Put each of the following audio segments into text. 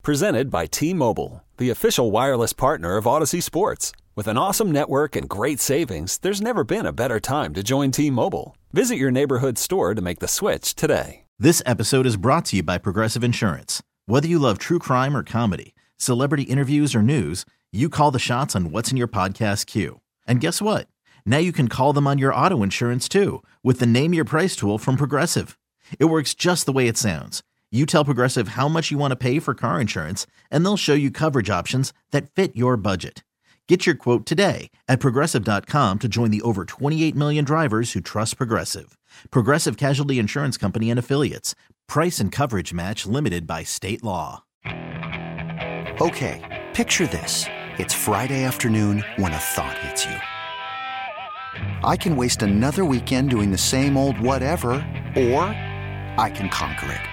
Presented by T-Mobile, the official wireless partner of Odyssey Sports. With an awesome network and great savings, there's never been a better time to join T-Mobile. Visit your neighborhood store to make the switch today. This episode is brought to you by Progressive Insurance. Whether you love true crime or comedy, celebrity interviews or news, you call the shots on what's in your podcast queue. And guess what? Now you can call them on your auto insurance too with the Name Your Price tool from Progressive. It works just the way it sounds. You tell Progressive how much you want to pay for car insurance, and they'll show you coverage options that fit your budget. Get your quote today at Progressive.com to join the over 28 million drivers who trust Progressive. Progressive Casualty Insurance Company and Affiliates. Price and coverage match limited by state law. Okay, picture this. It's Friday afternoon when a thought hits you. I can waste another weekend doing the same old whatever, or I can conquer it.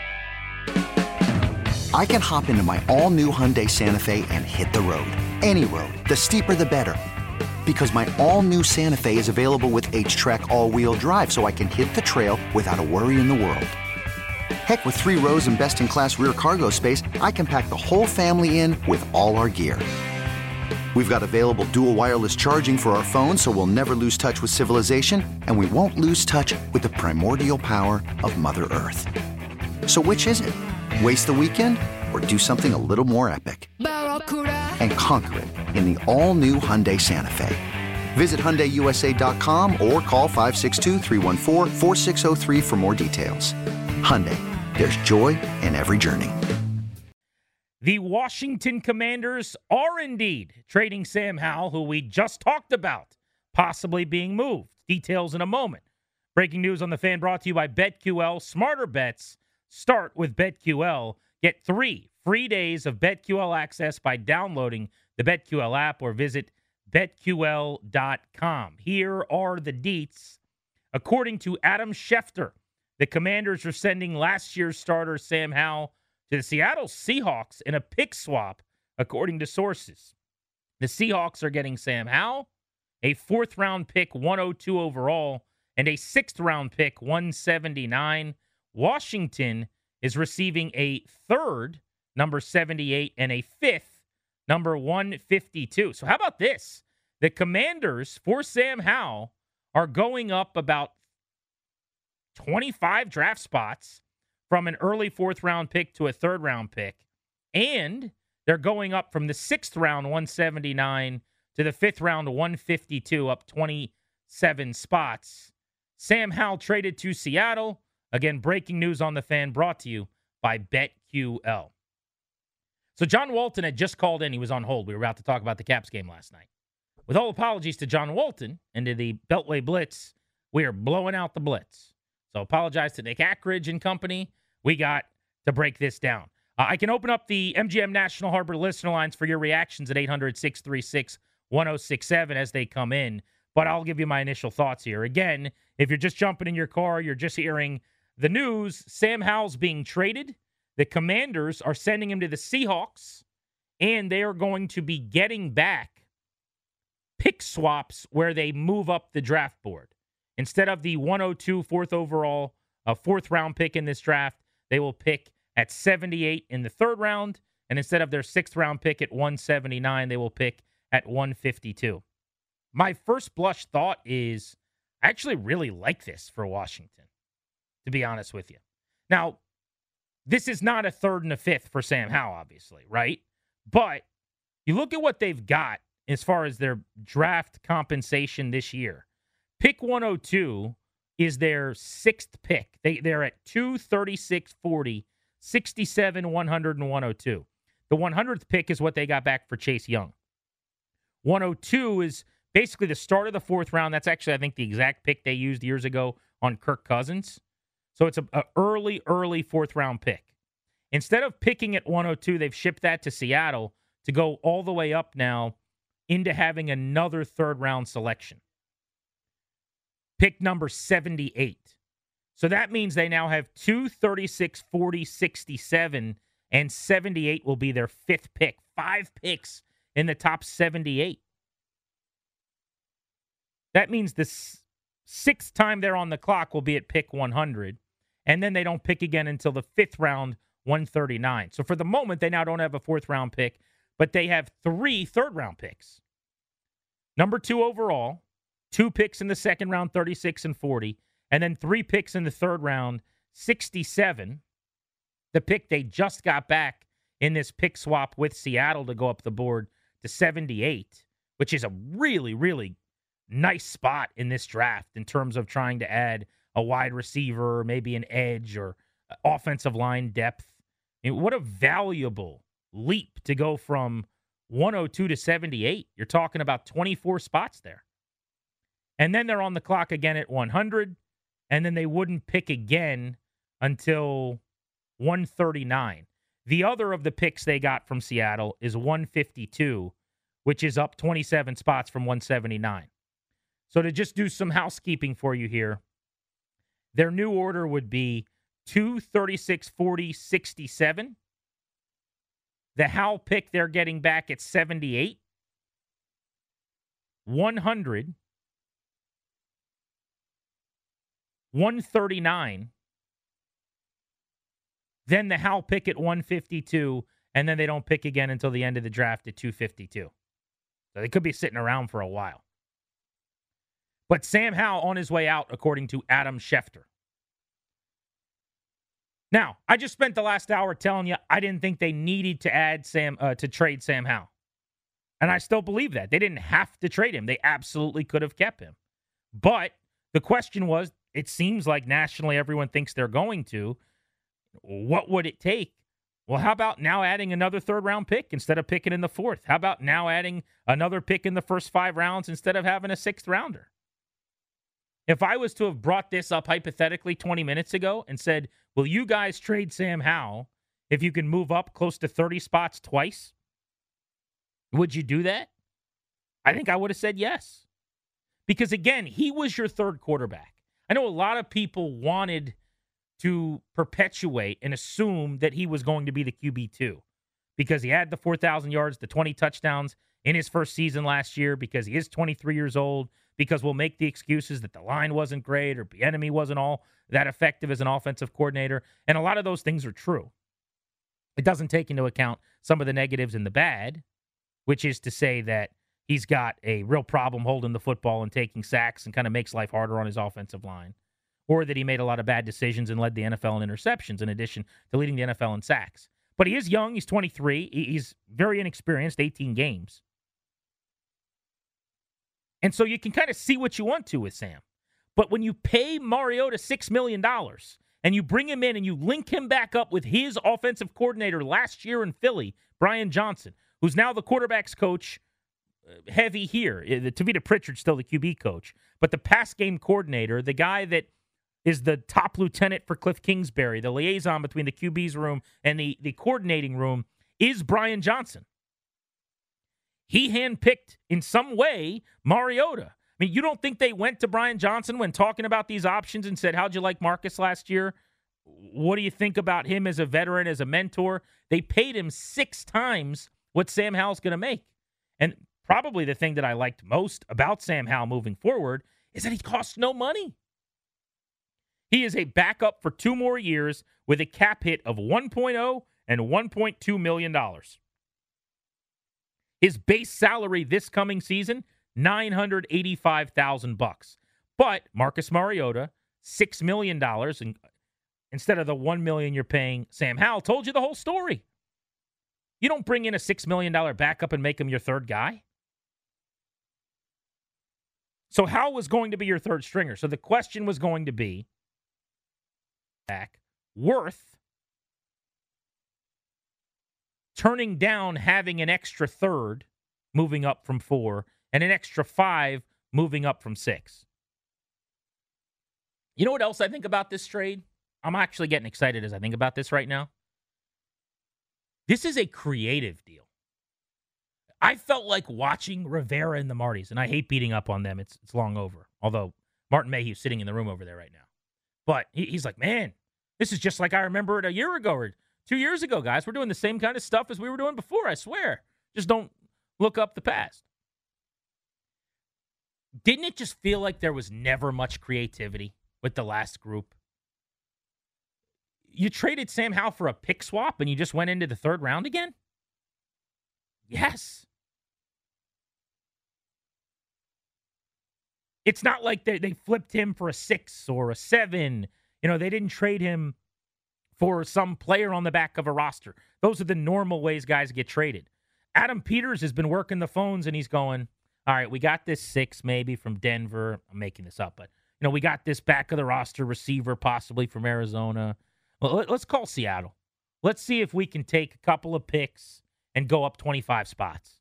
I can hop into my all-new Hyundai Santa Fe and hit the road. Any road. The steeper, the better. Because my all-new Santa Fe is available with H-Track all-wheel drive, so I can hit the trail without a worry in the world. Heck, with 3 rows and best-in-class rear cargo space, I can pack the whole family in with all our gear. We've got available dual wireless charging for our phones, so we'll never lose touch with civilization, and we won't lose touch with the primordial power of Mother Earth. So which is it? Waste the weekend or do something a little more epic? And conquer it in the all-new Hyundai Santa Fe. Visit HyundaiUSA.com or call 562-314-4603 for more details. Hyundai, there's joy in every journey. The Washington Commanders are indeed trading Sam Howell, who we just talked about, possibly being moved. Details in a moment. Breaking news on the Fan brought to you by BetQL. Smarter bets start with BetQL. Get 3 free days of BetQL access by downloading the BetQL app or visit BetQL.com. Here are the deets. According to Adam Schefter, the Commanders are sending last year's starter Sam Howell to the Seattle Seahawks in a pick swap, according to sources. The Seahawks are getting Sam Howell, a 4th-round pick, 102 overall, and a 6th-round pick, 179. Washington is receiving a 3rd, number 78, and a 5th, number 152. So how about this? The Commanders, for Sam Howell, are going up about 25 draft spots from an early 4th-round pick to a 3rd-round pick. And they're going up from the 6th round, 179, to the 5th round, 152, up 27 spots. Sam Howell traded to Seattle. Again, breaking news on the Fan brought to you by BetQL. So John Walton had just called in. He was on hold. We were about to talk about the Caps game last night. With all apologies to John Walton and to the Beltway Blitz, we are blowing out the Blitz. So apologize to Nick Ackridge and company. We got to break this down. I can open up the MGM National Harbor listener lines for your reactions at 800-636-1067 as they come in. But I'll give you my initial thoughts here. Again, if you're just jumping in your car, you're just hearing the news, Sam Howell's being traded. The Commanders are sending him to the Seahawks, and they are going to be getting back pick swaps where they move up the draft board. Instead of the 102 4th overall, a 4th-round pick in this draft, they will pick at 78 in the 3rd round, and instead of their 6th-round pick at 179, they will pick at 152. My first blush thought is I actually really like this for Washington, to be honest with you. Now, this is not a 3rd and a 5th for Sam Howell, obviously, right? But you look at what they've got as far as their draft compensation this year. Pick 102 is their 6th pick. They're at 236, 40, 67, 100, and 102. The 100th pick is what they got back for Chase Young. 102 is basically the start of the 4th round. That's actually, I think, the exact pick they used years ago on Kirk Cousins. So it's an early 4th round pick. Instead of picking at 102, they've shipped that to Seattle to go all the way up now into having another 3rd round selection. Pick number 78. So that means they now have 236, 40, 67, and 78 will be their 5th pick. 5 picks in the top 78. That means the 6th time they're on the clock will be at pick 100. And then they don't pick again until the 5th round, 139. So for the moment, they now don't have a fourth-round pick, but they have 3 third-round picks. Number 2 overall, 2 picks in the second round, 36 and 40, and then 3 picks in the third round, 67. The pick they just got back in this pick swap with Seattle to go up the board to 78, which is a really, really nice spot in this draft in terms of trying to add a wide receiver, maybe an edge or offensive line depth. I mean, what a valuable leap to go from 102 to 78. You're talking about 24 spots there. And then they're on the clock again at 100, and then they wouldn't pick again until 139. The other of the picks they got from Seattle is 152, which is up 27 spots from 179. So to just do some housekeeping for you here, their new order would be 2, 36, 40, 67. The Hal pick they're getting back at 78, 100, 139. Then the Hal pick at 152, and then they don't pick again until the end of the draft at 252. So they could be sitting around for a while. But Sam Howell on his way out, according to Adam Schefter. Now, I just spent the last hour telling you I didn't think they needed to add to trade Sam Howell. And I still believe that. They didn't have to trade him. They absolutely could have kept him. But the question was, it seems like nationally everyone thinks they're going to. What would it take? Well, how about now adding another third-round pick instead of picking in the fourth? How about now adding another pick in the first 5 rounds instead of having a 6th-rounder? If I was to have brought this up hypothetically 20 minutes ago and said, will you guys trade Sam Howell if you can move up close to 30 spots twice? Would you do that? I think I would have said yes. Because, again, he was your third quarterback. I know a lot of people wanted to perpetuate and assume that he was going to be the QB2 because he had the 4,000 yards, the 20 touchdowns in his first season last year, because he is 23 years old, because we'll make the excuses that the line wasn't great or Bieniemy wasn't all that effective as an offensive coordinator. And a lot of those things are true. It doesn't take into account some of the negatives and the bad, which is to say that he's got a real problem holding the football and taking sacks and kind of makes life harder on his offensive line, or that he made a lot of bad decisions and led the NFL in interceptions in addition to leading the NFL in sacks. But he is young. He's 23. He's very inexperienced, 18 games. And so you can kind of see what you want to with Sam. But when you pay Mariota $6 million and you bring him in and you link him back up with his offensive coordinator last year in Philly, Brian Johnson, who's now the quarterback's coach, heavy here. Tavita Pritchard's still the QB coach. But the pass game coordinator, the guy that is the top lieutenant for Cliff Kingsbury, the liaison between the QB's room and the coordinating room, is Brian Johnson. He handpicked, in some way, Mariota. I mean, you don't think they went to Brian Johnson when talking about these options and said, how'd you like Marcus last year? What do you think about him as a veteran, as a mentor? They paid him 6 times what Sam Howell's going to make. And probably the thing that I liked most about Sam Howell moving forward is that he costs no money. He is a backup for 2 more years with a cap hit of $1.0 and $1.2 million. His base salary this coming season, $985,000. But Marcus Mariota, $6 million, and instead of the $1 million you're paying Sam Howell, told you the whole story. You don't bring in a $6 million backup and make him your third guy. So Howell was going to be your third stringer. So the question was going to be, worth turning down having an extra third moving up from 4 and an extra 5 moving up from 6. You know what else I think about this trade? I'm actually getting excited as I think about this right now. This is a creative deal. I felt like watching Rivera and the Martys, and I hate beating up on them. It's long over. Although Martin Mayhew's sitting in the room over there right now. But he's like, man, this is just like I remember it a year ago or 2 years ago, guys. We're doing the same kind of stuff as we were doing before, I swear. Just don't look up the past. Didn't it just feel like there was never much creativity with the last group? You traded Sam Howell for a pick swap and you just went into the third round again? Yes. It's not like they flipped him for a 6 or a 7. They didn't trade him for some player on the back of a roster. Those are the normal ways guys get traded. Adam Peters has been working the phones, and he's going, all right, we got this 6 maybe from Denver. I'm making this up, but, we got this back of the roster receiver possibly from Arizona. Well, let's call Seattle. Let's see if we can take a couple of picks and go up 25 spots.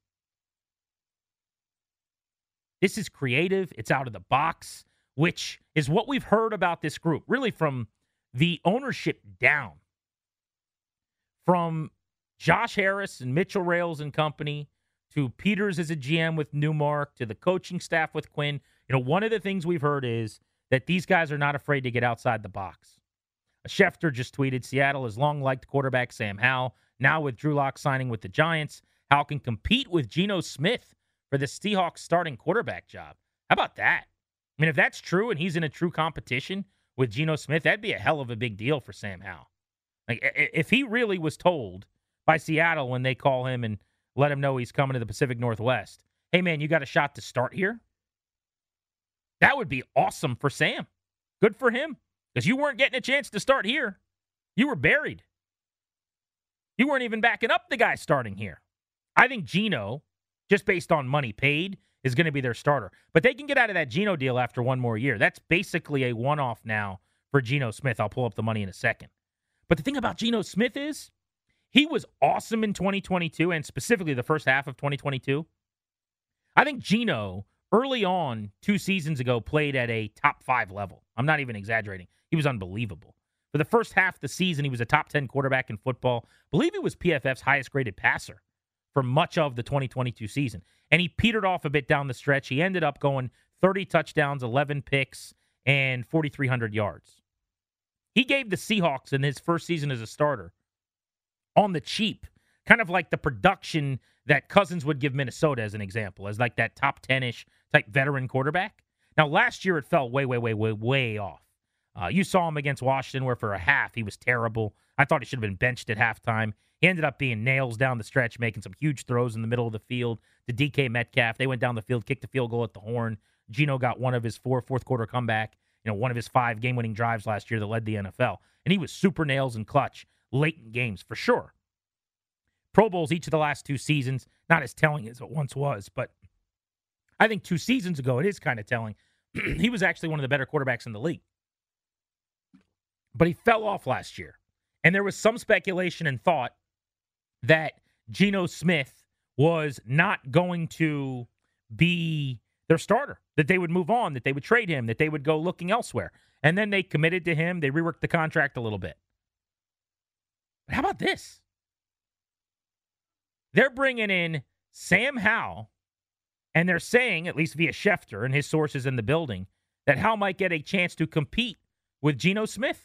This is creative. It's out of the box, which is what we've heard about this group, really from the ownership down. From Josh Harris and Mitchell Rales and company to Peters as a GM with Newmark to the coaching staff with Quinn. One of the things we've heard is that these guys are not afraid to get outside the box. Schefter just tweeted, Seattle has long liked quarterback Sam Howell. Now with Drew Lock signing with the Giants, Howell can compete with Geno Smith for the Seahawks starting quarterback job. How about that? I mean, if that's true and he's in a true competition with Geno Smith, that'd be a hell of a big deal for Sam Howell. Like, if he really was told by Seattle when they call him and let him know he's coming to the Pacific Northwest, hey, man, you got a shot to start here? That would be awesome for Sam. Good for him, because you weren't getting a chance to start here. You were buried. You weren't even backing up the guy starting here. I think Geno, just based on money paid, is going to be their starter. But they can get out of that Geno deal after one more year. That's basically a one-off now for Geno Smith. I'll pull up the money in a second. But the thing about Geno Smith is he was awesome in 2022, and specifically the first half of 2022. I think Geno, early on, 2 seasons ago, played at a top 5 level. I'm not even exaggerating. He was unbelievable. For the first half of the season, he was a top 10 quarterback in football. I believe he was PFF's highest-graded passer for much of the 2022 season. And he petered off a bit down the stretch. He ended up going 30 touchdowns, 11 picks, and 4,300 yards. He gave the Seahawks in his first season as a starter on the cheap, kind of like the production that Cousins would give Minnesota as an example, as like that top 10-ish type veteran quarterback. Now, last year it fell way off. You saw him against Washington where for a half he was terrible. I thought he should have been benched at halftime. He ended up being nails down the stretch, making some huge throws in the middle of the field to DK Metcalf. They went down the field, kicked the field goal at the horn. Geno got one of his 4 fourth-quarter comeback, one of his 5 game-winning drives last year that led the NFL. And he was super nails and clutch late in games for sure. Pro Bowls each of the last 2 seasons, not as telling as it once was, but I think 2 seasons ago it is kind of telling. He was actually one of the better quarterbacks in the league. But he fell off last year. And there was some speculation and thought that Geno Smith was not going to be their starter, that they would move on, that they would trade him, that they would go looking elsewhere. And then they committed to him. They reworked the contract a little bit. But how about this? They're bringing in Sam Howell, and they're saying, at least via Schefter and his sources in the building, that Howell might get a chance to compete with Geno Smith.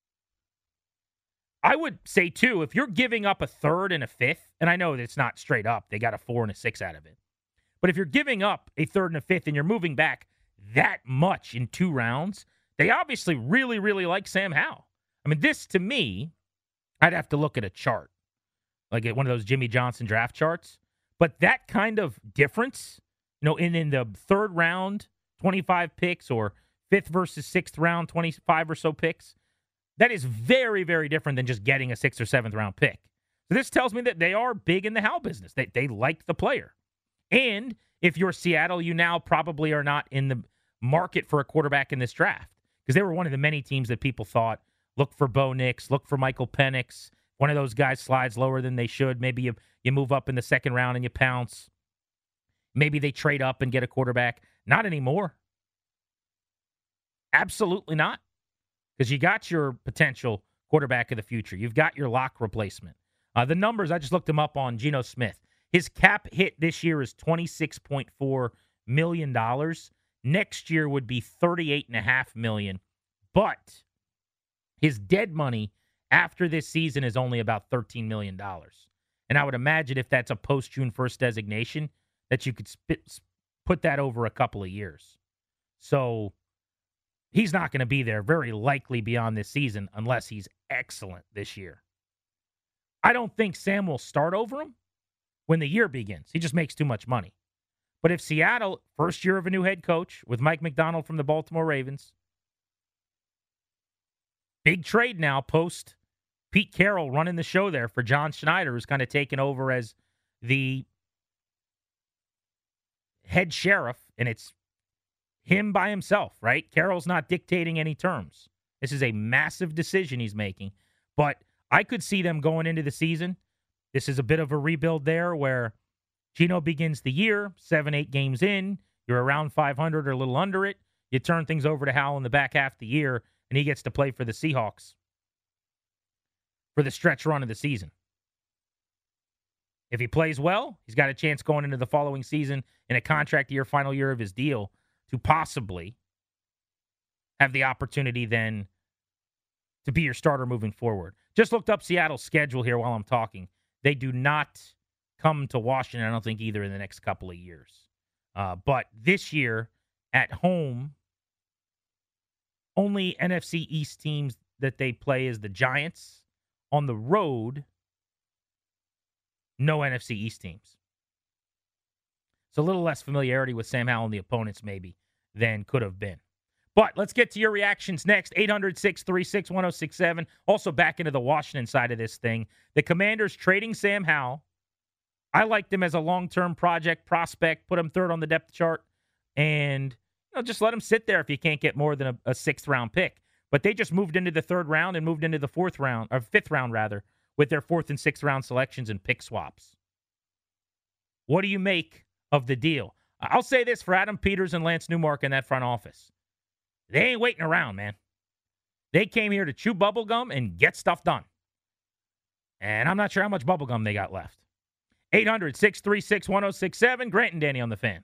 I would say, too, if you're giving up a 3rd and a 5th, and I know that it's not straight up, they got a 4 and a 6 out of it. But if you're giving up a 3rd and a 5th and you're moving back that much in 2 rounds, they obviously really, really like Sam Howell. I mean, this, to me, I'd have to look at a chart, like at one of those Jimmy Johnson draft charts. But that kind of difference, in the 3rd round, 25 picks, or 5th versus 6th round, 25 or so picks, that is very, very different than just getting a 6th or 7th round pick. So this tells me that they are big in the Howell business. They like the player. And if you're Seattle, you now probably are not in the market for a quarterback in this draft, because they were one of the many teams that people thought, look for Bo Nix, look for Michael Penix. One of those guys slides lower than they should. Maybe you move up in the 2nd round and you pounce. Maybe they trade up and get a quarterback. Not anymore. Absolutely not. Because you got your potential quarterback of the future. You've got your lock replacement. The numbers, I just looked them up on Geno Smith. His cap hit this year is $26.4 million. Next year would be $38.5 million. But his dead money after this season is only about $13 million. And I would imagine if that's a post-June 1st designation, that you could put that over a couple of years. So he's not going to be there very likely beyond this season unless he's excellent this year. I don't think Sam will start over him when the year begins. He just makes too much money. But if Seattle, first year of a new head coach with Mike Macdonald from the Baltimore Ravens, big trade now post Pete Carroll running the show there for John Schneider, who's kind of taken over as the head sheriff, and it's him by himself, right? Carroll's not dictating any terms. This is a massive decision he's making. But I could see them going into the season. This is a bit of a rebuild there where Gino begins the year, 7-8 games in. You're around 500 or a little under it. You turn things over to Howell in the back half of the year, and he gets to play for the Seahawks for the stretch run of the season. If he plays well, he's got a chance going into the following season in a contract year, final year of his deal, to possibly have the opportunity then to be your starter moving forward. Just looked up Seattle's schedule here while I'm talking. They do not come to Washington, I don't think, either in the next couple of years. But this year, at home, only NFC East teams that they play is the Giants. On the road, no NFC East teams. So a little less familiarity with Sam Howell and the opponents maybe than could have been. But let's get to your reactions next. 800-636-1067. Also back into the Washington side of this thing. The Commanders trading Sam Howell. I liked him as a long-term project prospect. Put him third on the depth chart. And just let him sit there if you can't get more than a sixth-round pick. But they just moved into the third round and moved into the fifth round, with their fourth and sixth round selections and pick swaps. What do you make of the deal? I'll say this for Adam Peters and Lance Newmark in that front office. They ain't waiting around, man. They came here to chew bubblegum and get stuff done. And I'm not sure how much bubblegum they got left. 800-636-1067. Grant and Danny on the Fan.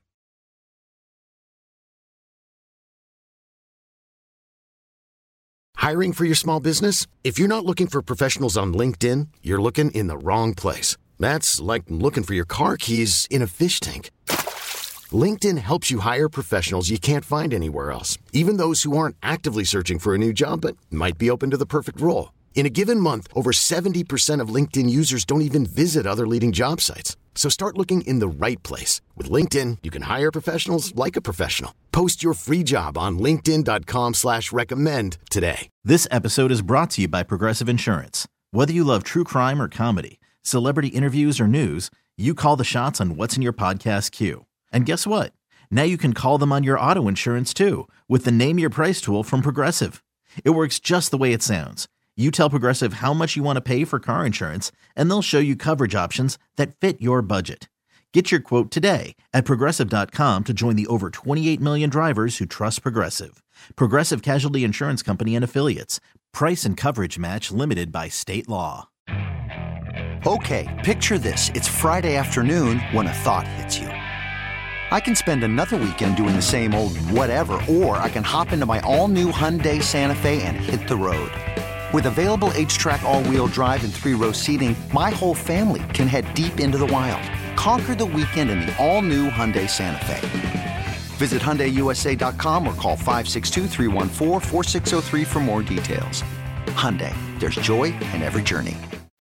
Hiring for your small business? If you're not looking for professionals on LinkedIn, you're looking in the wrong place. That's like looking for your car keys in a fish tank. LinkedIn helps you hire professionals you can't find anywhere else, even those who aren't actively searching for a new job but might be open to the perfect role. In a given month, over 70% of LinkedIn users don't even visit other leading job sites. So start looking in the right place. With LinkedIn, you can hire professionals like a professional. Post your free job on linkedin.com/recommend today. This episode is brought to you by Progressive Insurance. Whether you love true crime or comedy, celebrity interviews or news, you call the shots on what's in your podcast queue. And guess what? Now you can call them on your auto insurance too with the Name Your Price tool from Progressive. It works just the way it sounds. You tell Progressive how much you want to pay for car insurance, and they'll show you coverage options that fit your budget. Get your quote today at Progressive.com to join the over 28 million drivers who trust Progressive. Progressive Casualty Insurance Company and Affiliates. Price and coverage match limited by state law. Okay, picture this. It's Friday afternoon when a thought hits you. I can spend another weekend doing the same old whatever, or I can hop into my all-new Hyundai Santa Fe and hit the road. With available H-Track all-wheel drive and 3-row seating, my whole family can head deep into the wild. Conquer the weekend in the all-new Hyundai Santa Fe. Visit HyundaiUSA.com or call 562-314-4603 for more details. Hyundai, there's joy in every journey.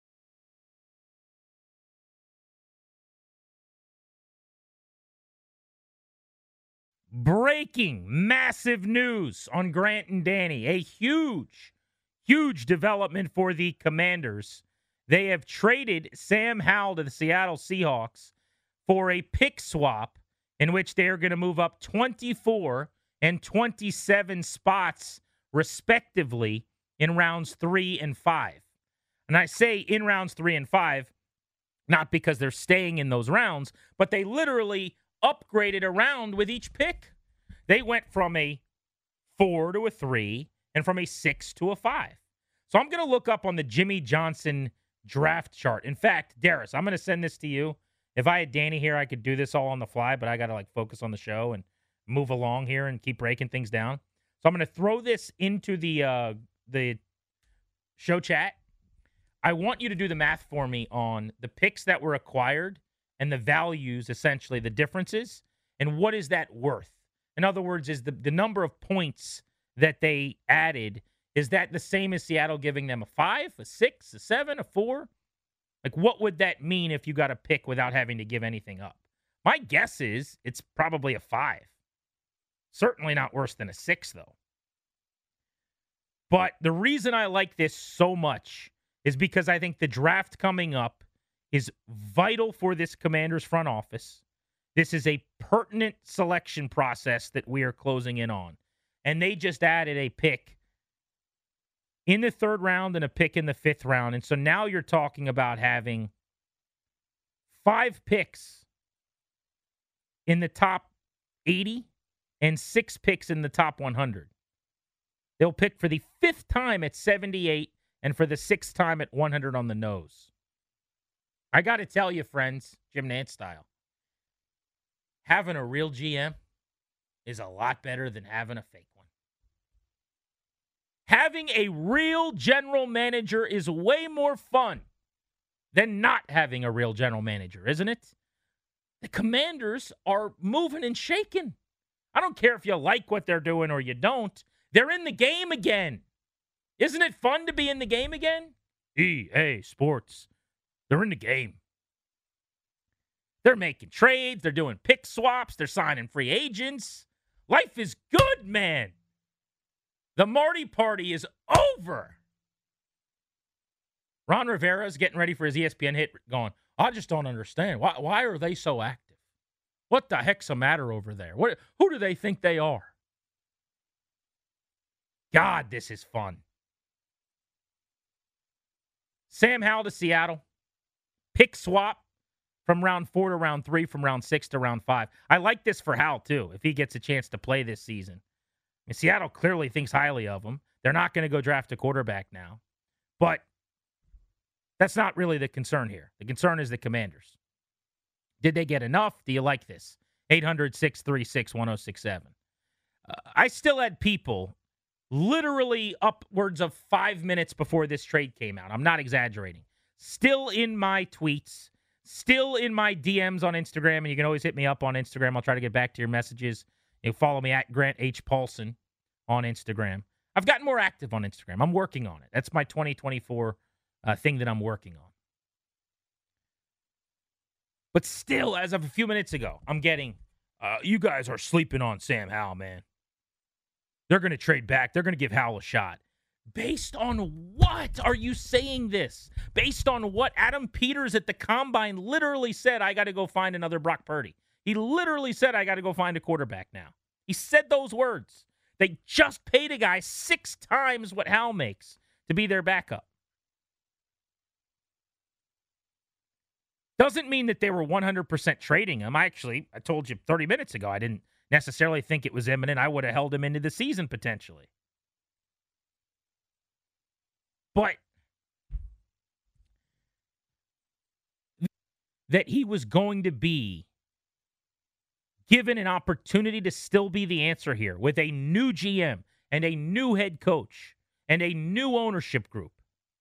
Breaking massive news on Grant and Danny. A huge development for the Commanders. They have traded Sam Howell to the Seattle Seahawks for a pick swap in which they are going to move up 24 and 27 spots, respectively, in rounds 3 and 5. And I say in rounds 3 and 5, not because they're staying in those rounds, but they literally upgraded a round with each pick. They went from a 4 to a 3 and from a 6 to a 5. So I'm going to look up on the Jimmy Johnson draft chart. In fact, Darius, I'm going to send this to you. If I had Danny here, I could do this all on the fly, but I got to focus on the show and move along here and keep breaking things down. So I'm going to throw this into the show chat. I want you to do the math for me on the picks that were acquired and the values, essentially the differences, and what is that worth? In other words, is the number of points that they added, is that the same as Seattle giving them a 5, a 6, a 7, a 4? Like, what would that mean if you got a pick without having to give anything up? My guess is it's probably a 5. Certainly not worse than a 6, though. But the reason I like this so much is because I think the draft coming up is vital for this Commanders front office. This is a pertinent selection process that we are closing in on. And they just added a pick in the 3rd round and a pick in the 5th round. And so now you're talking about having 5 picks in the top 80 and 6 picks in the top 100. They'll pick for the 5th time at 78 and for the 6th time at 100 on the nose. I got to tell you, friends, Jim Nantz style, having a real GM is a lot better than having a fake one. Having a real general manager is way more fun than not having a real general manager, isn't it? The Commanders are moving and shaking. I don't care if you like what they're doing or you don't. They're in the game again. Isn't it fun to be in the game again? EA Sports. They're in the game. They're making trades. They're doing pick swaps. They're signing free agents. Life is good, man. The Marty party is over. Ron Rivera is getting ready for his ESPN hit going, I just don't understand. Why are they so active? What the heck's the matter over there? Who do they think they are? God, this is fun. Sam Howell to Seattle. Pick swap from round 4 to round 3, from round 6 to round 5. I like this for Howell, too, if he gets a chance to play this season. And Seattle clearly thinks highly of him. They're not going to go draft a quarterback now. But that's not really the concern here. The concern is the Commanders. Did they get enough? Do you like this? 800-636-1067. I still had people literally upwards of 5 minutes before this trade came out. I'm not exaggerating. Still in my tweets, still in my DMs on Instagram, and you can always hit me up on Instagram. I'll try to get back to your messages. You can follow me at Grant H. Paulson on Instagram. I've gotten more active on Instagram. I'm working on it. That's my 2024 thing that I'm working on. But still, as of a few minutes ago, I'm getting, you guys are sleeping on Sam Howell, man. They're going to trade back. They're going to give Howell a shot. Based on what are you saying this? Based on what? Adam Peters at the Combine literally said, I got to go find another Brock Purdy. He literally said, I got to go find a quarterback now. He said those words. They just paid a guy 6 times what Howell makes to be their backup. Doesn't mean that they were 100% trading him. I told you 30 minutes ago, I didn't necessarily think it was imminent. I would have held him into the season potentially. But that he was going to be given an opportunity to still be the answer here with a new GM and a new head coach and a new ownership group.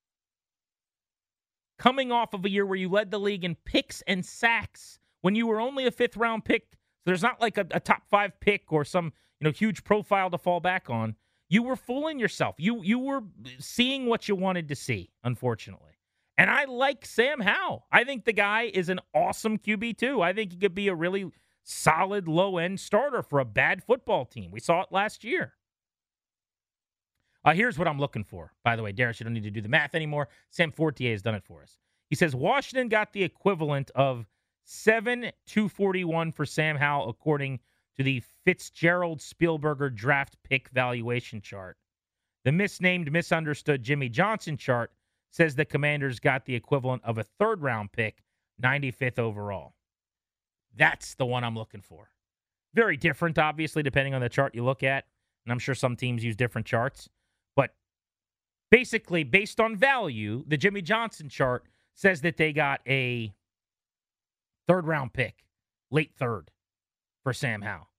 Coming off of a year where you led the league in picks and sacks when you were only a 5th-round pick. So there's not like a top 5 pick or some huge profile to fall back on. You were fooling yourself. You were seeing what you wanted to see, unfortunately. And I like Sam Howell. I think the guy is an awesome QB, too. I think he could be a really solid low-end starter for a bad football team. We saw it last year. Here's what I'm looking for. By the way, Darius, you don't need to do the math anymore. Sam Fortier has done it for us. He says Washington got the equivalent of 7,241 for Sam Howell, according to the Fitzgerald Spielberger draft pick valuation chart. The misnamed, misunderstood Jimmy Johnson chart says the Commanders got the equivalent of a 3rd-round pick, 95th overall. That's the one I'm looking for. Very different, obviously, depending on the chart you look at. And I'm sure some teams use different charts. But basically, based on value, the Jimmy Johnson chart says that they got a 3rd-round pick, late 3rd, for Sam Howell.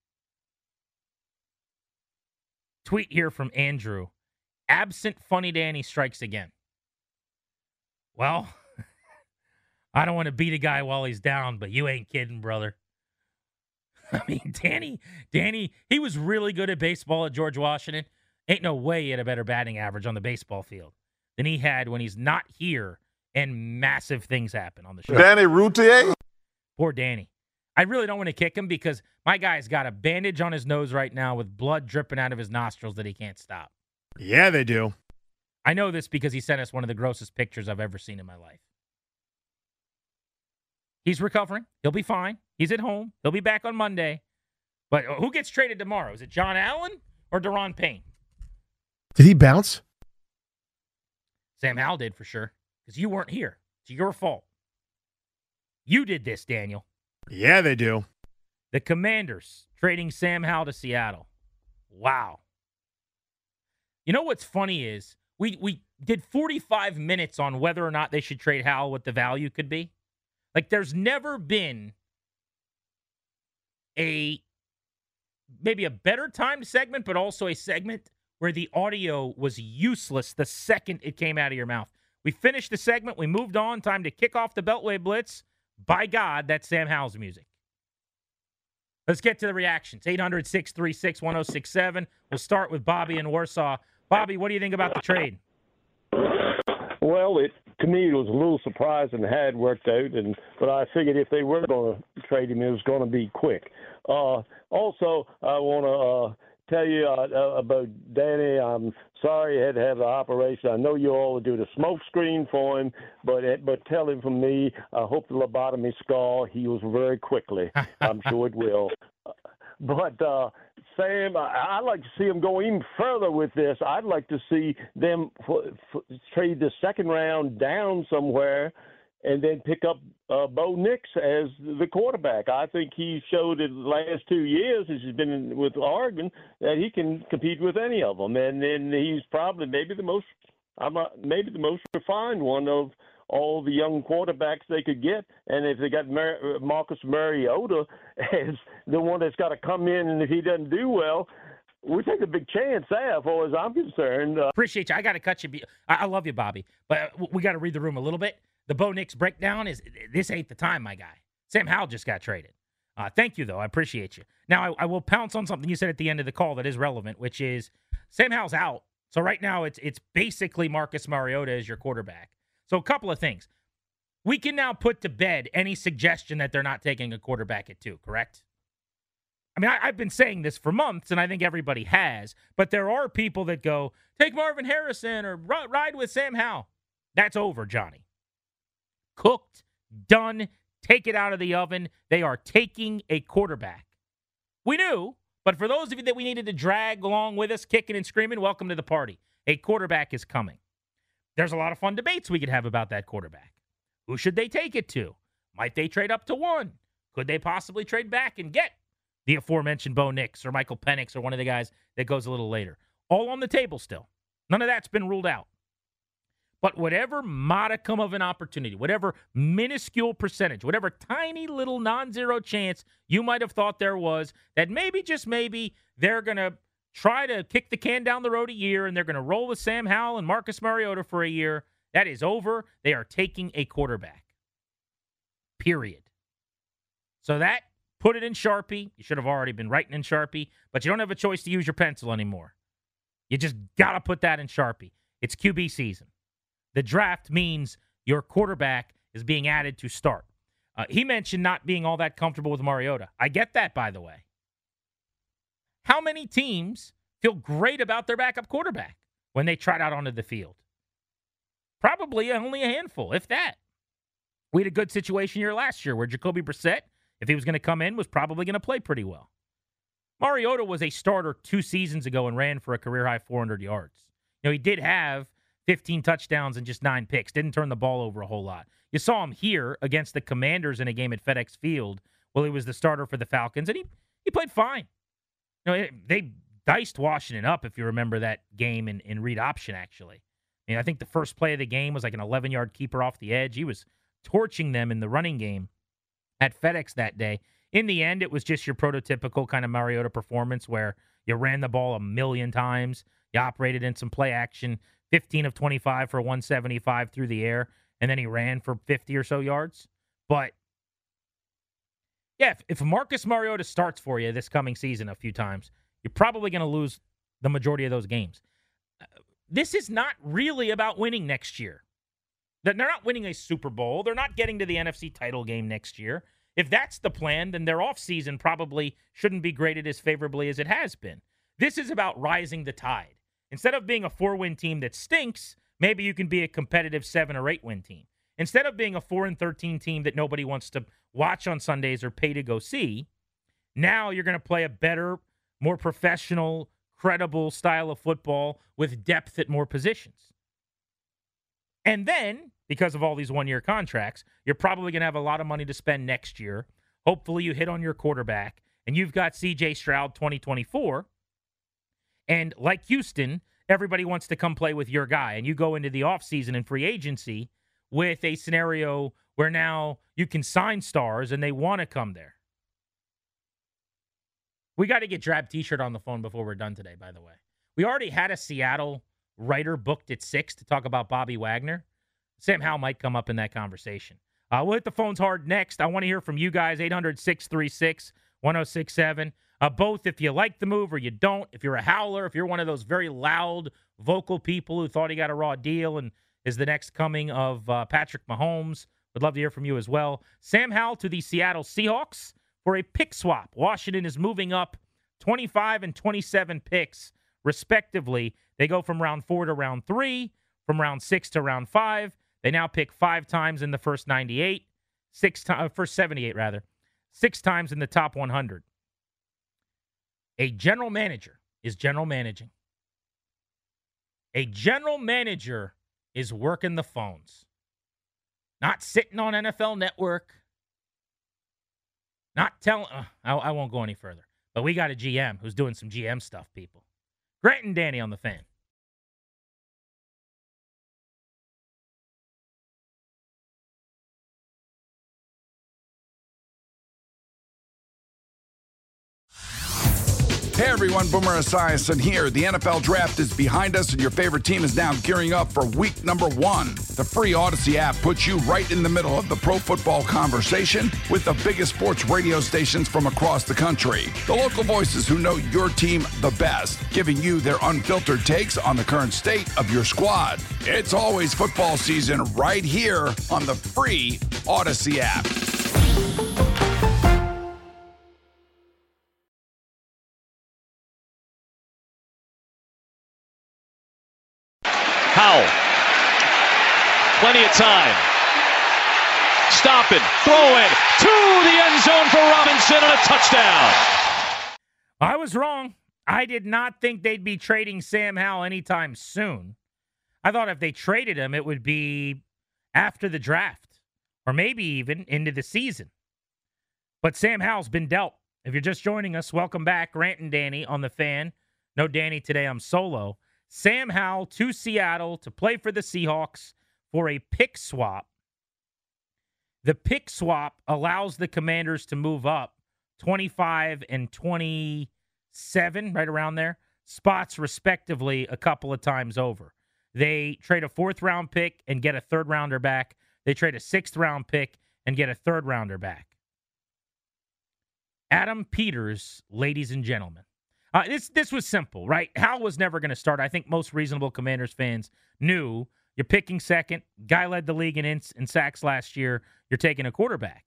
Tweet here from Andrew. Absent Funny Danny strikes again. Well, I don't want to beat a guy while he's down, but you ain't kidding, brother. I mean, Danny, he was really good at baseball at George Washington. Ain't no way he had a better batting average on the baseball field than he had when he's not here and massive things happen on the show. Danny Routier? Poor Danny. I really don't want to kick him because my guy's got a bandage on his nose right now with blood dripping out of his nostrils that he can't stop. Yeah, they do. I know this because he sent us one of the grossest pictures I've ever seen in my life. He's recovering. He'll be fine. He's at home. He'll be back on Monday. But who gets traded tomorrow? Is it John Allen or Daron Payne? Did he bounce? Sam Howell did for sure because you weren't here. It's your fault. You did this, Daniel. Yeah, they do. The Commanders trading Sam Howell to Seattle. Wow. You know what's funny is we did 45 minutes on whether or not they should trade Howell, what the value could be. Like, there's never been maybe a better timed segment, but also a segment where the audio was useless the second it came out of your mouth. We finished the segment. We moved on. Time to kick off the Beltway Blitz. By God, that's Sam Howell's music. Let's get to the reactions. 800-636-1067. We'll start with Bobby in Warsaw. Bobby, what do you think about the trade? Well, to me, it was a little surprising how it worked out, but I figured if they were going to trade him, it was going to be quick. Also, I want to tell you about Danny. I'm sorry he had to have the operation. I know you all would do the smoke screen for him, but tell him from me, I hope the lobotomy scar heals very quickly. I'm sure it will. But Sam, I'd like to see them go even further with this. I'd like to see them trade the second round down somewhere and then pick up Bo Nix as the quarterback. I think he showed in the last 2 years, as he's been with Oregon, that he can compete with any of them. And then he's probably maybe the most refined one of all the young quarterbacks they could get. And if they got Marcus Mariota as the one that's got to come in, and if he doesn't do well, we take a big chance there, as far as I'm concerned. Appreciate you. I got to cut you. I love you, Bobby, but we got to read the room a little bit. The Bo Nix breakdown is this ain't the time, my guy. Sam Howell just got traded. Thank you, though. I appreciate you. Now, I will pounce on something you said at the end of the call that is relevant, which is Sam Howell's out. So right now it's basically Marcus Mariota as your quarterback. So a couple of things. We can now put to bed any suggestion that they're not taking a quarterback at 2, correct? I mean, I've been saying this for months, and I think everybody has, but there are people that go, take Marvin Harrison or ride with Sam Howell. That's over, Johnny. Cooked, done, take it out of the oven. They are taking a quarterback. We knew, but for those of you that we needed to drag along with us, kicking and screaming, welcome to the party. A quarterback is coming. There's a lot of fun debates we could have about that quarterback. Who should they take it to? Might they trade up to 1? Could they possibly trade back and get the aforementioned Bo Nix or Michael Penix or one of the guys that goes a little later? All on the table still. None of that's been ruled out. But whatever modicum of an opportunity, whatever minuscule percentage, whatever tiny little non-zero chance you might have thought there was that maybe, just maybe, they're going to try to kick the can down the road a year and they're going to roll with Sam Howell and Marcus Mariota for a year, that is over. They are taking a quarterback. Period. So that, put it in Sharpie. You should have already been writing in Sharpie, but you don't have a choice to use your pencil anymore. You just got to put that in Sharpie. It's QB season. The draft means your quarterback is being added to start. He mentioned not being all that comfortable with Mariota. I get that, by the way. How many teams feel great about their backup quarterback when they trot out onto the field? Probably only a handful, if that. We had a good situation here last year where Jacoby Brissett, if he was going to come in, was probably going to play pretty well. Mariota was a starter 2 seasons ago and ran for a career-high 400 yards. He did have 15 touchdowns and just 9 picks. Didn't turn the ball over a whole lot. You saw him here against the Commanders in a game at FedEx Field. Well, he was the starter for the Falcons, and he played fine. They diced Washington up, if you remember that game in read option, actually. I think the first play of the game was like an 11-yard keeper off the edge. He was torching them in the running game at FedEx that day. In the end, it was just your prototypical kind of Mariota performance where you ran the ball a million times. You operated in some play action, 15 of 25 for 175 through the air, and then he ran for 50 or so yards. But, yeah, if Marcus Mariota starts for you this coming season a few times, you're probably going to lose the majority of those games. This is not really about winning next year. They're not winning a Super Bowl. They're not getting to the NFC title game next year. If that's the plan, then their offseason probably shouldn't be graded as favorably as it has been. This is about rising the tide. Instead of being a 4-win team that stinks, maybe you can be a competitive 7 or 8-win team. Instead of being a 4-13 team that nobody wants to watch on Sundays or pay to go see, now you're going to play a better, more professional, credible style of football with depth at more positions. And then, because of all these one-year contracts, you're probably going to have a lot of money to spend next year. Hopefully you hit on your quarterback, and you've got C.J. Stroud 2024. And like Houston, everybody wants to come play with your guy, and you go into the offseason and free agency with a scenario where now you can sign stars, and they want to come there. We got to get Drab T-shirt on the phone before we're done today, by the way. We already had a Seattle writer booked at 6 to talk about Bobby Wagner. Sam Howell might come up in that conversation. We'll hit the phones hard next. I want to hear from you guys, 800-636-1067. Both if you like the move or you don't, if you're a Howler, if you're one of those very loud, vocal people who thought he got a raw deal and is the next coming of Patrick Mahomes. Would love to hear from you as well. Sam Howell to the Seattle Seahawks for a pick swap. Washington is moving up 25 and 27 picks, respectively. They go from round 4 to round 3, from round 6 to round 5. They now pick 5 times in the first 98, first 78 rather, 6 times in the top 100. A general manager is general managing. A general manager is working the phones, not sitting on NFL Network, not telling. I won't go any further. But we got a GM who's doing some GM stuff, people. Grant and Danny on the Fan. Hey everyone, Boomer Esiason here. The NFL Draft is behind us and your favorite team is now gearing up for week number 1. The free Odyssey app puts you right in the middle of the pro football conversation with the biggest sports radio stations from across the country. The local voices who know your team the best, giving you their unfiltered takes on the current state of your squad. It's always football season right here on the free Odyssey app. Howell. Plenty of time. Stopping, throwing to the end zone for Robinson and a touchdown. I was wrong. I did not think they'd be trading Sam Howell anytime soon. I thought if they traded him, it would be after the draft or maybe even into the season. But Sam Howell's been dealt. If you're just joining us, welcome back. Grant and Danny on the Fan. No Danny today. I'm solo. Sam Howell to Seattle to play for the Seahawks for a pick swap. The pick swap allows the Commanders to move up 25 and 27, right around there, spots respectively a couple of times over. They trade a 4th-round pick and get a 3rd-rounder back. They trade a 6th-round pick and get a 3rd-rounder back. Adam Peters, ladies and gentlemen. This was simple, right? Howell was never going to start. I think most reasonable Commanders fans knew you're picking second. Guy led the league in sacks last year. You're taking a quarterback.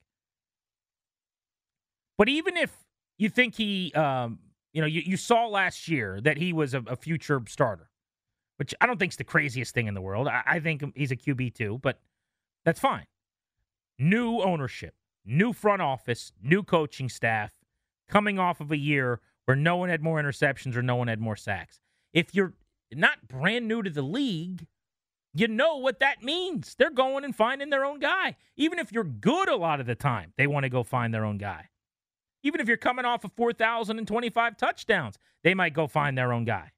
But even if you think he, you saw last year that he was a future starter, which I don't think is the craziest thing in the world. I think he's a QB2, but that's fine. New ownership, new front office, new coaching staff, coming off of a year where no one had more interceptions or no one had more sacks. If you're not brand new to the league, you know what that means. They're going and finding their own guy. Even if you're good a lot of the time, they want to go find their own guy. Even if you're coming off of 4,025 touchdowns, they might go find their own guy.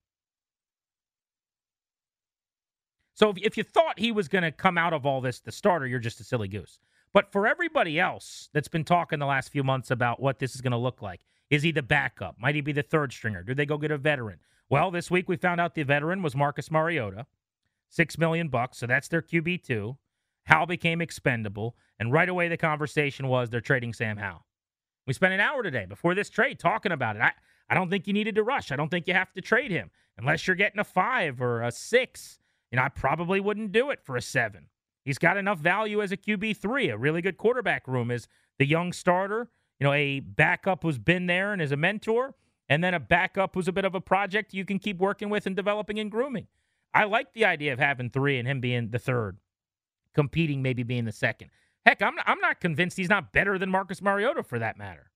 So if you thought he was going to come out of all this the starter, you're just a silly goose. But for everybody else that's been talking the last few months about what this is going to look like, is he the backup? Might he be the 3rd stringer? Do they go get a veteran? Well, this week we found out the veteran was Marcus Mariota, $6 million, so that's their QB2. Howell became expendable, and right away the conversation was they're trading Sam Howell. We spent an hour today before this trade talking about it. I don't think you needed to rush. I don't think you have to trade him unless you're getting a 5 or a 6. I probably wouldn't do it for a 7. He's got enough value as a QB3, a really good quarterback room as the young starter, a backup who's been there and is a mentor, and then a backup who's a bit of a project you can keep working with and developing and grooming. I like the idea of having 3 and him being the 3rd, competing maybe being the 2nd. Heck, I'm not convinced he's not better than Marcus Mariota for that matter.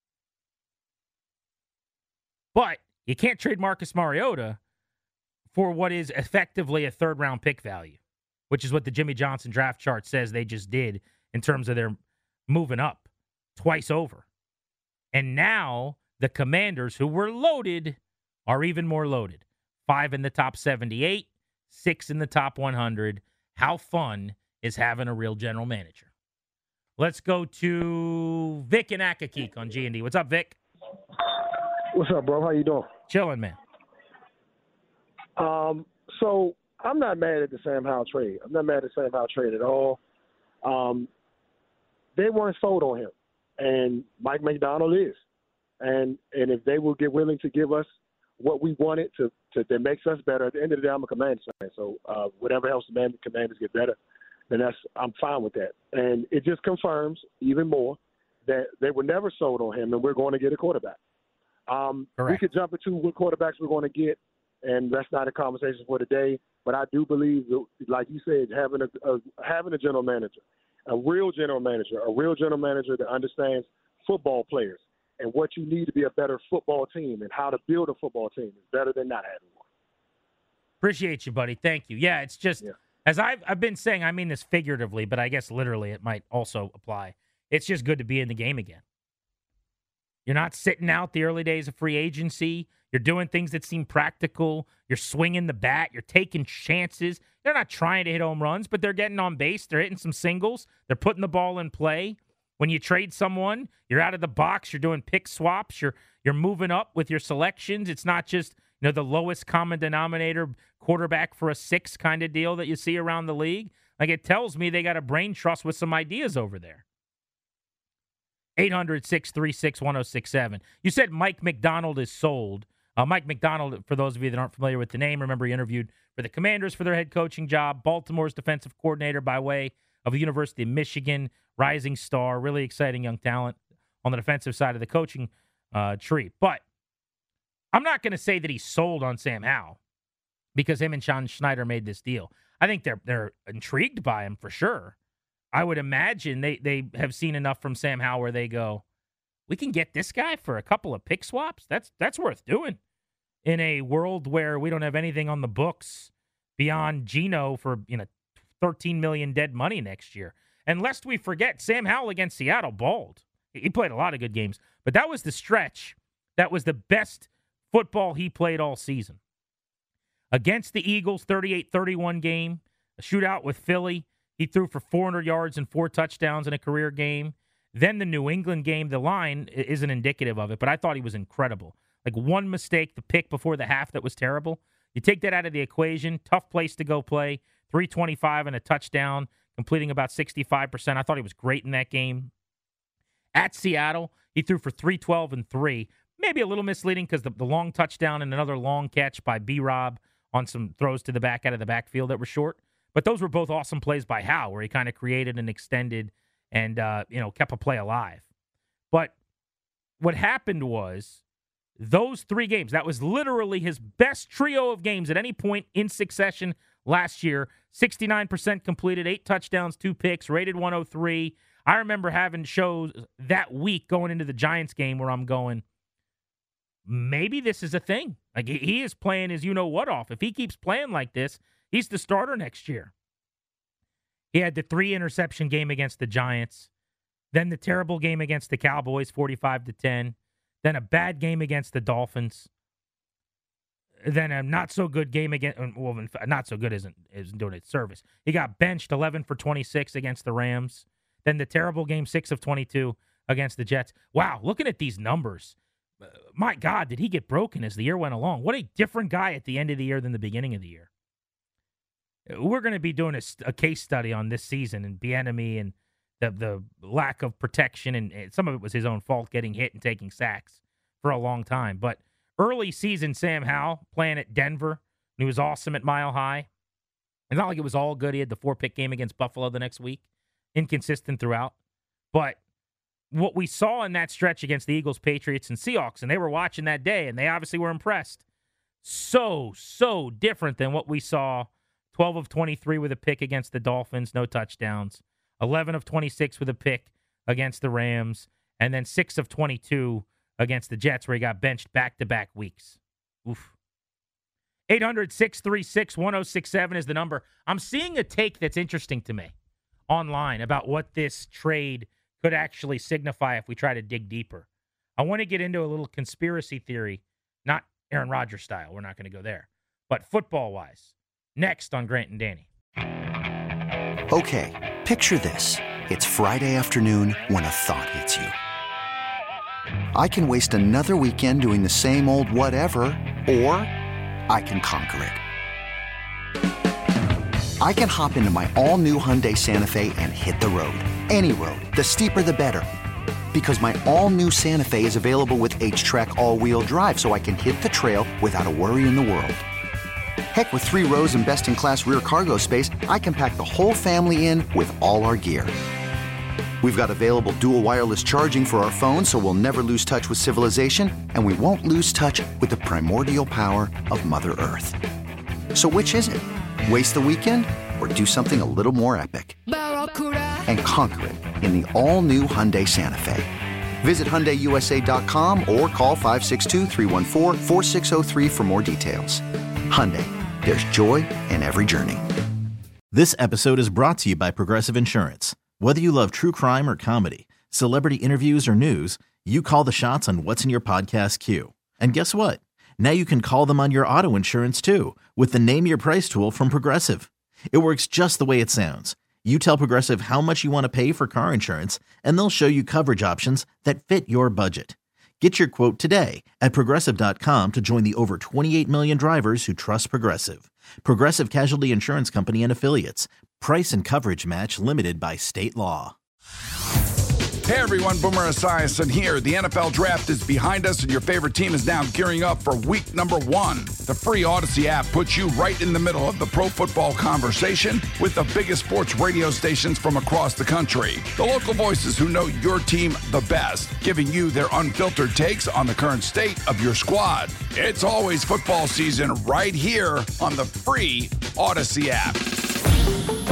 But you can't trade Marcus Mariota for what is effectively a 3rd-round pick value, which is what the Jimmy Johnson draft chart says they just did in terms of their moving up twice over. And now the Commanders, who were loaded, are even more loaded. 5 in the top 78, 6 in the top 100. How fun is having a real general manager? Let's go to Vic and Accokeek on G&D. What's up, Vic? What's up, bro? How you doing? Chilling, man. So I'm not mad at the Sam Howell trade. I'm not mad at Sam Howell trade at all. They weren't sold on him, and Mike McDonald is. And if they will get willing to give us what we wanted to that makes us better, at the end of the day, I'm a Commanders fan. So whatever helps the Commanders get better, then I'm fine with that. And it just confirms even more that they were never sold on him, and we're going to get a quarterback. We could jump into what quarterbacks we're going to get, and that's not a conversation for today. But I do believe, like you said, having a general manager, a real general manager that understands football players and what you need to be a better football team and how to build a football team is better than not having one. Appreciate you, buddy. Thank you. Yeah, it's just, as I've been saying, I mean this figuratively, but I guess literally it might also apply. It's just good to be in the game again. You're not sitting out the early days of free agency. You're doing things that seem practical. You're swinging the bat. You're taking chances. They're not trying to hit home runs, but they're getting on base. They're hitting some singles. They're putting the ball in play. When you trade someone, you're out of the box. You're doing pick swaps. You're moving up with your selections. It's not just the lowest common denominator quarterback for a 6 kind of deal that you see around the league. Like, it tells me they got a brain trust with some ideas over there. 800-636-1067. You said Mike McDonald is sold. Mike McDonald, for those of you that aren't familiar with the name, remember he interviewed for the Commanders for their head coaching job, Baltimore's defensive coordinator by way of the University of Michigan, rising star, really exciting young talent on the defensive side of the coaching tree. But I'm not going to say that he's sold on Sam Howell because him and Sean Schneider made this deal. I think they're intrigued by him for sure. I would imagine they have seen enough from Sam Howell where they go, we can get this guy for a couple of pick swaps. That's worth doing in a world where we don't have anything on the books beyond Geno for 13 million dead money next year. And lest we forget, Sam Howell against Seattle balled. He played a lot of good games, but that was the stretch. That was the best football he played all season. Against the Eagles, 38-31 game, a shootout with Philly. He threw for 400 yards and 4 touchdowns in a career game. Then the New England game, the line isn't indicative of it, but I thought he was incredible. Like, one mistake, the pick before the half that was terrible. You take that out of the equation, tough place to go play, 325 and a touchdown, completing about 65%. I thought he was great in that game. At Seattle, he threw for 312 and 3. Maybe a little misleading because the long touchdown and another long catch by B-Rob on some throws to the back out of the backfield that were short. But those were both awesome plays by Howell, where he kind of created and extended and kept a play alive. But what happened was those 3 games, that was literally his best trio of games at any point in succession last year. 69% completed, 8 touchdowns, 2 picks, rated 103. I remember having shows that week going into the Giants game where I'm going, maybe this is a thing. Like, he is playing his you-know-what off. If he keeps playing like this, he's the starter next year. He had the 3-interception game against the Giants, then the terrible game against the Cowboys, 45-10, then a bad game against the Dolphins, then a not-so-good game against, well, not so good isn't doing its service. He got benched 11 for 26 against the Rams, then the terrible game, 6 of 22 against the Jets. Wow, looking at these numbers, my God, did he get broken as the year went along? What a different guy at the end of the year than the beginning of the year. We're going to be doing a case study on this season and Bieniemy and the lack of protection, and some of it was his own fault, getting hit and taking sacks for a long time. But early season Sam Howell playing at Denver, he was awesome at Mile High. It's not like it was all good. He had the 4-pick game against Buffalo the next week. Inconsistent throughout. But what we saw in that stretch against the Eagles, Patriots, and Seahawks, and they were watching that day, and they obviously were impressed. So different than what we saw. 12 of 23 with a pick against the Dolphins, no touchdowns. 11 of 26 with a pick against the Rams. And then 6 of 22 against the Jets, where he got benched back-to-back weeks. Oof. 800-636-1067 is the number. I'm seeing a take that's interesting to me online about what this trade could actually signify if we try to dig deeper. I want to get into a little conspiracy theory, not Aaron Rodgers style. We're not going to go there. But football-wise, next on Grant and Danny. Okay, picture this. It's Friday afternoon when a thought hits you. I can waste another weekend doing the same old whatever, or I can conquer it. I can hop into my all-new Hyundai Santa Fe and hit the road. Any road. The steeper, the better. Because my all-new Santa Fe is available with H-Track all-wheel drive, so I can hit the trail without a worry in the world. Heck, with 3 rows and best-in-class rear cargo space, I can pack the whole family in with all our gear. We've got available dual wireless charging for our phones, so we'll never lose touch with civilization, and we won't lose touch with the primordial power of Mother Earth. So which is it? Waste the weekend or do something a little more epic? And conquer it in the all-new Hyundai Santa Fe. Visit HyundaiUSA.com or call 562-314-4603 for more details. Hyundai, there's joy in every journey. This episode is brought to you by Progressive Insurance. Whether you love true crime or comedy, celebrity interviews or news, you call the shots on what's in your podcast queue. And guess what? Now you can call them on your auto insurance too with the Name Your Price tool from Progressive. It works just the way it sounds. You tell Progressive how much you want to pay for car insurance, and they'll show you coverage options that fit your budget. Get your quote today at Progressive.com to join the over 28 million drivers who trust Progressive. Progressive Casualty Insurance Company and Affiliates. Price and coverage match limited by state law. Hey everyone, Boomer Esiason here. The NFL Draft is behind us and your favorite team is now gearing up for week number 1. The free Odyssey app puts you right in the middle of the pro football conversation with the biggest sports radio stations from across the country. The local voices who know your team the best, giving you their unfiltered takes on the current state of your squad. It's always football season right here on the free Odyssey app.